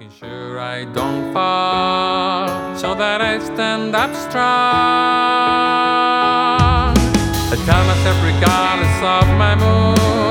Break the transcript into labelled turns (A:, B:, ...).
A: Making sure I don't fall, so that I stand up strong. I tell myself regardless of my mood,